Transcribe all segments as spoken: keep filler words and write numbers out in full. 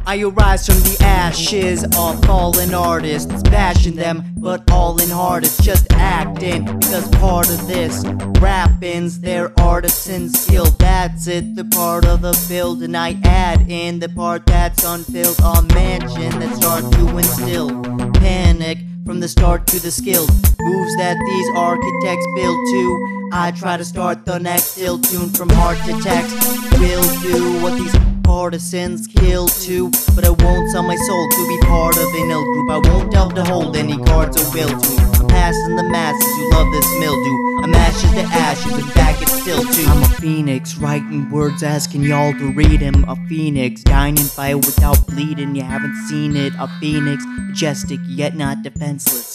I arise from the ashes of fallen artists, bashing them, but all in heart it's just acting. Because part of this rapping's their artisan skill. That's it, the part of the build, and I add in the part that's unfilled. A mansion that starts to instill panic from the start to the skilled moves that these architects build to. I try to start the next ill tune from heart to text. Will do what these partisans kill too, but I won't sell my soul to be part of an ill group. I won't delve to hold any cards or will to. I'm passing the masses who love this mildew. I'm ashes to ashes and back it's still too. I'm a phoenix, writing words asking y'all to read him. A phoenix, dying in fire without bleeding. You haven't seen it. A phoenix, majestic yet not defenseless.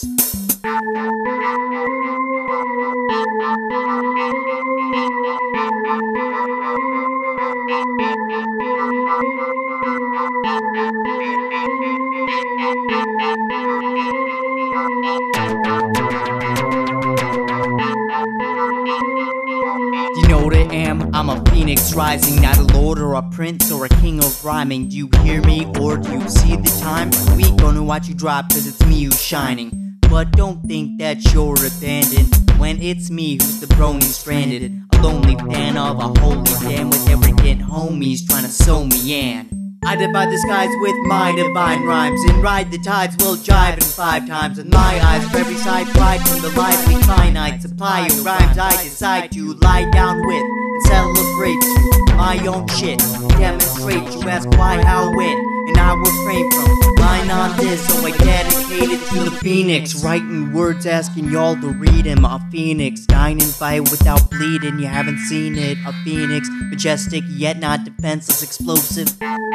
You know what I am? I'm a phoenix rising, not a lord or a prince or a king of rhyming. Do you hear me or do you see the time? We gonna watch you drop cause it's me who's shining. But don't think that you're abandoned when it's me who's the brony stranded. A lonely fan of a holy damn with arrogant homies trying to sew me in. I divide the skies with my divine rhymes and ride the tides while jiving five times with my eyes. For every side pride from the lively finite supply of rhymes I decide to lie down with and celebrate my own shit. Demonstrate, you ask why, how, when, and I refrain from lying on this, so I dedicate it to the phoenix. Writing words asking y'all to read him. A phoenix, dying in fire without bleeding. You haven't seen it. A phoenix, majestic yet not defenseless, explosive.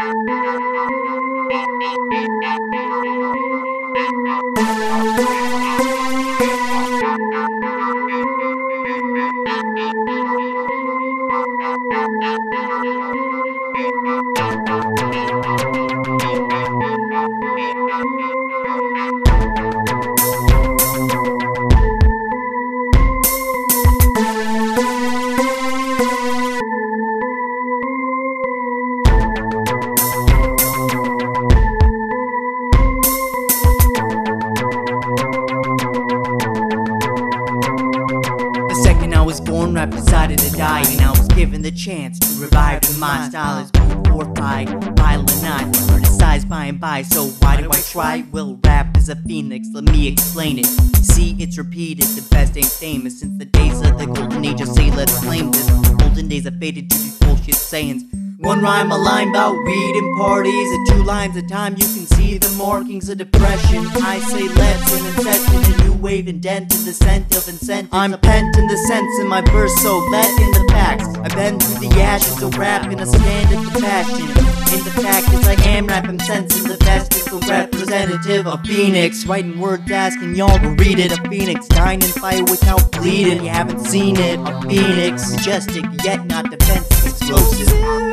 I was born, rap decided to die, and I was given the chance to revive. And my style is moved fortified, violent not criticized by and by. So why do I try? Well, rap is a phoenix, let me explain it. See, it's repeated, the best ain't famous since the days of the golden age. I say let's claim this. Golden days are faded to these bullshit sayings. One rhyme, a line about weed and parties, and two lines a time you can see the markings of depression. I say let's in and set in a new wave, indent in the scent of incentive. I'm pent in the sense in my verse, so let in the facts. I bend through the ashes of rap in a stand at the passion. In the fact is I am rap, I'm sensing the best is the representative. A phoenix, writing words asking y'all to read it. A phoenix, dying in fire without bleeding. You haven't seen it. A phoenix, majestic yet not defensive, explosive.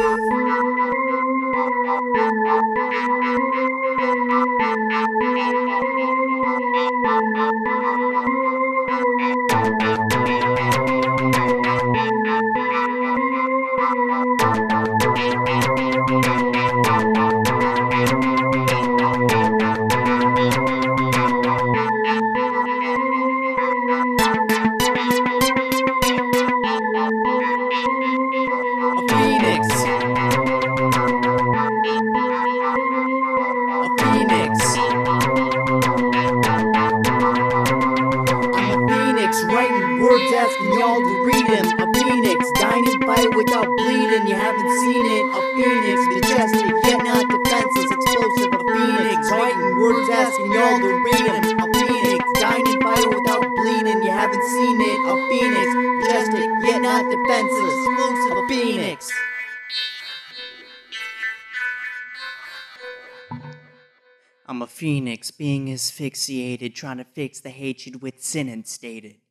Writing words asking y'all to read him. A phoenix, dying in fire without bleeding. You haven't seen it. A phoenix, majestic yet not defenseless, explosive. A phoenix, writing words asking y'all to read him. A phoenix, dying in fire without bleeding. You haven't seen it. A phoenix, majestic yet not defenseless, explosive. A phoenix. I'm a phoenix being asphyxiated, trying to fix the hatred with sin instated.